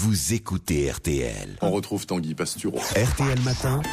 vous écoutez RTL. On retrouve Tanguy Pastureau. RTL Matin.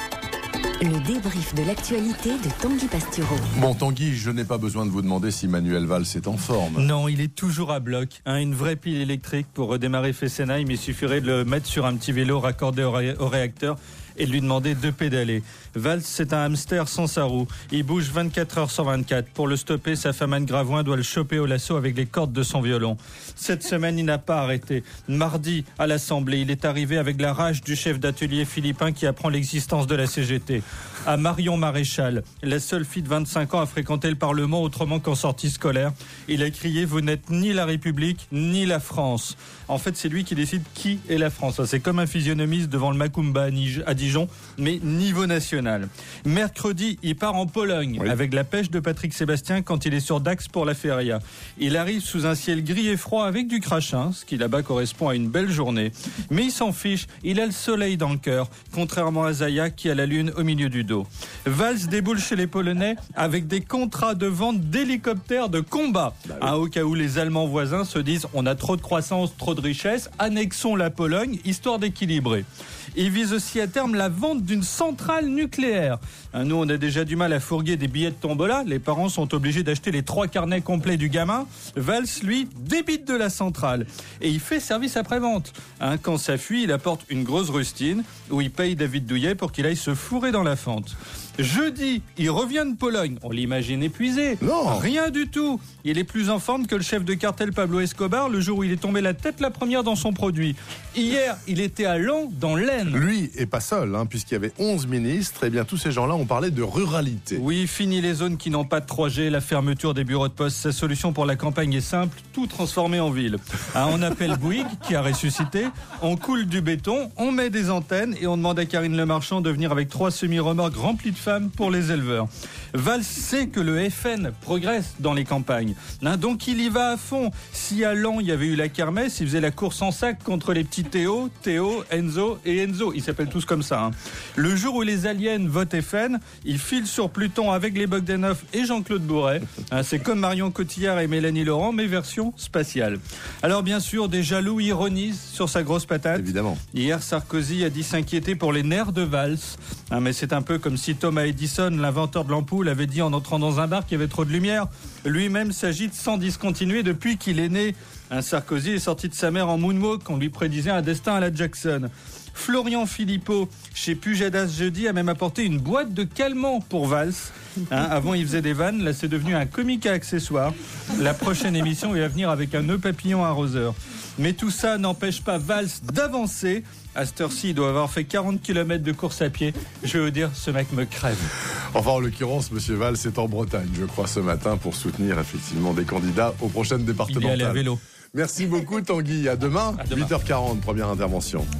Le débrief de l'actualité de Tanguy Pastureau. Bon, Tanguy, je n'ai pas besoin de vous demander si Manuel Valls est en forme. Non, il est toujours à bloc. Une vraie pile électrique pour redémarrer Fessenheim. Il suffirait de le mettre sur un petit vélo raccordé au réacteur et de lui demander de pédaler. Valls, c'est un hamster sans sa roue. Il bouge 24 heures sur 24. Pour le stopper, sa femme Anne Gravoin doit le choper au lasso avec les cordes de son violon. Cette semaine, il n'a pas arrêté. Mardi, à l'Assemblée, il est arrivé avec la rage du chef d'atelier philippin qui apprend l'existence de la CGT. À Marion Maréchal, la seule fille de 25 ans à fréquenter le Parlement autrement qu'en sortie scolaire, il a crié « Vous n'êtes ni la République, ni la France ». En fait, c'est lui qui décide qui est la France. C'est comme un physionomiste devant le Macumba à Dijon, mais niveau national. Mercredi, il part en Pologne avec la pêche de Patrick Sébastien quand il est sur Dax pour la feria. Il arrive sous un ciel gris et froid avec du crachin, ce qui là-bas correspond à une belle journée. Mais il s'en fiche, il a le soleil dans le cœur, contrairement à Zaya qui a la lune au milieu du dos. Valls déboule chez les Polonais avec des contrats de vente d'hélicoptères de combat. Au cas où les Allemands voisins se disent on a trop de croissance, trop de richesse, annexons la Pologne, histoire d'équilibrer. Il vise aussi à terme la vente d'une centrale nucléaire. Nous, on a déjà du mal à fourguer des billets de tombola. Les parents sont obligés d'acheter les 3 carnets complets du gamin. Valls, lui, débite de la centrale. Et il fait service après-vente. Quand ça fuit, il apporte une grosse rustine où il paye David Douillet pour qu'il aille se fourrer dans la fente. Jeudi, il revient de Pologne. On l'imagine épuisé. Non. Rien du tout. Il est plus en forme que le chef de cartel Pablo Escobar le jour où il est tombé la tête la première dans son produit. Hier, il était à Laon, dans l'Aisne. Lui est pas seul, puisqu'il y avait 11 ministres. Et bien, tous ces gens-là ont parlé de ruralité. Oui, fini les zones qui n'ont pas de 3G, la fermeture des bureaux de poste. Sa solution pour la campagne est simple, tout transformer en ville. On appelle Bouygues, qui a ressuscité, on coule du béton, on met des antennes et on demande à Karine Le Marchand de venir avec 3 semi-remorques remplies de femmes pour les éleveurs. Valls sait que le FN progresse dans les campagnes. Donc il y va à fond. Si à Laon, il y avait eu la kermesse, il faisait la course en sac contre les petits Théo, Enzo et Enzo. Ils s'appellent tous comme ça. Le jour où les aliens votent FN, il file sur Pluton avec les Bogdanov et Jean-Claude Bourret. C'est comme Marion Cotillard et Mélanie Laurent, mais version spatiale. Alors bien sûr, des jaloux ironisent sur sa grosse patate. Évidemment. Hier, Sarkozy a dit s'inquiéter pour les nerfs de Valls. Mais c'est un peu comme si Thomas Edison, l'inventeur de l'ampoule, avait dit en entrant dans un bar qu'il y avait trop de lumière. Lui-même s'agite sans discontinuer depuis qu'il est né. Sarkozy est sorti de sa mère en moonwalk. On lui prédisait un destin à la Jackson. Florian Philippot, chez Pujadas Jeudi, a même apporté une boîte de calmants pour Valls. Avant, il faisait des vannes. Là, c'est devenu un comique à accessoires. La prochaine émission, il va venir avec un nœud papillon arroseur. Mais tout ça n'empêche pas Valls d'avancer. À cette heure-ci, il doit avoir fait 40 km de course à pied. Je veux dire, ce mec me crève. Enfin, en l'occurrence, M. Valls est en Bretagne, je crois, ce matin, pour soutenir effectivement des candidats aux prochaines départementales. Il est allé à vélo. Merci beaucoup, Tanguy. À demain, 8h40, première intervention.